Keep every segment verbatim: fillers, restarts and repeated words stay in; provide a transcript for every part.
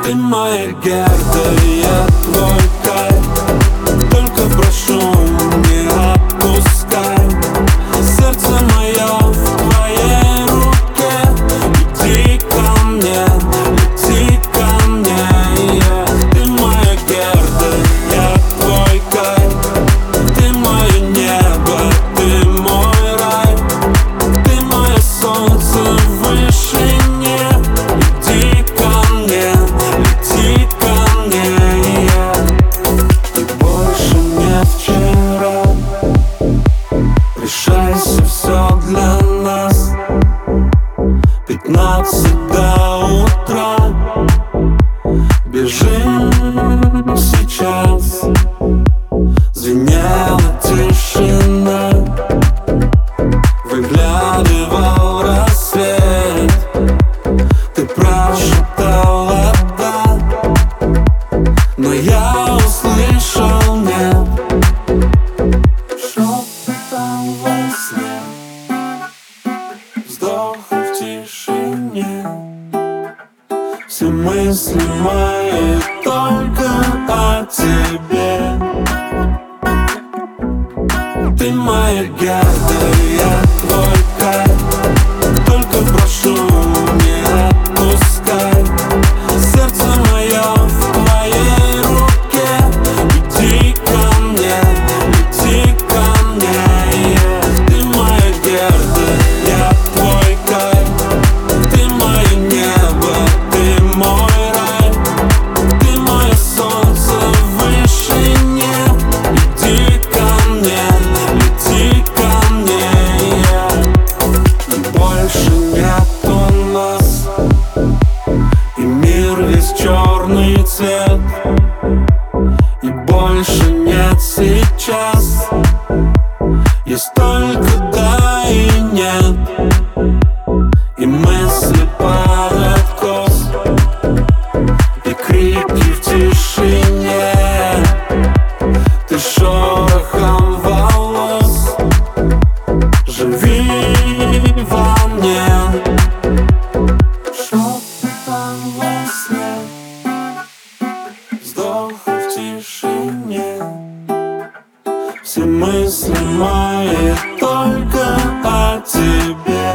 Ты моя Герда, я твой кайф. Только прошу, не отпускай. Сердце мое в твоей руке. Иди ко мне, лети ко мне, yeah. Ты моя Герда, я твой кайф. Ты мое небо, ты мой рай. Ты мое солнце в вышине. Иди ко мне, лети ко мне, yeah. И больше не вчера. Решайся, все для нас. Пятнадцать до утра. Бежим сейчас. Звенела тишина. Выглядывал рассвет. Ты прошептала да, но я услышал нет. Шепотом во сне, вздох в тишине. Все мысли мои только о тебе. Ты моя Герда, я твой кайф. Только прошу, не отпускай. Сердце мое в твоей руке. Иди ко мне, лети ко мне, yeah. Ты моя Герда, я твой кайф. Ты мое небо, ты мой рай. Ты мое солнце в вышине. Иди ко мне, лети ко мне, yeah. И больше нету нас. И мир весь черный цвет. И больше нет сейчас. Есть только да и нет. И мысли под откос. И крики в тишине. Ты шорохом волос. Живи во мне. Шепотом во сне, вздох в тишине. Все мысли мои только о тебе.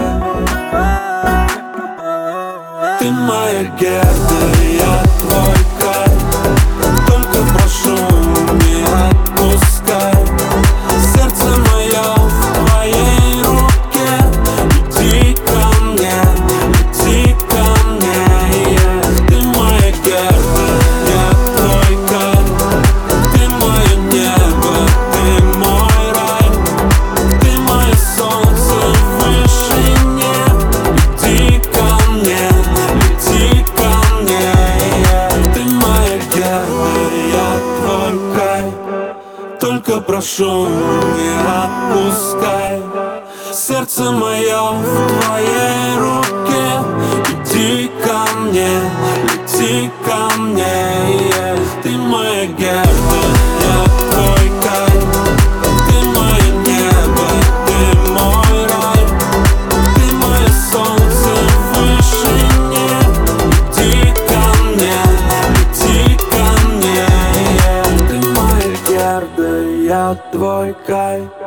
Ты моя Герда, я твой кайф. Только прошу, не отпускай. Сердце мое в твоей руке. Иди ко мне, лети ко мне, yeah. Ты моя Герда, я твой кайф. Ты мое небо, ты мой рай. Ты мое солнце в вышине. Иди ко мне, лети ко мне, yeah. Ты моя Герда, я твой кайф. Только прошу, не отпускай. Сердце мое в твоей руке. Иди ко мне, лети ко мне, yeah. Ты моя Герда, я твой кайф. Ты мое небо, ты мой рай. Ты мое солнце в вышине. Иди ко мне, лети ко мне, yeah. Ты моя Герда, я твой кайф.